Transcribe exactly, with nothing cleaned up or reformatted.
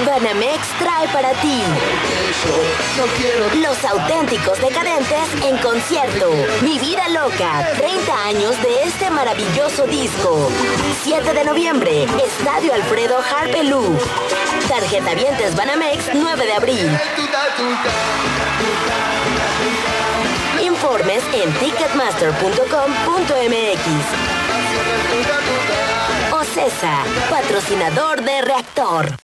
Banamex trae para ti Los Auténticos Decadentes en concierto. Mi vida loca, treinta años de este maravilloso disco. siete de noviembre, Estadio Alfredo Harpelú. Tarjetavientes Banamex, nueve de abril. Informes en ticketmaster punto com punto m x. Ocesa, patrocinador de Reactor.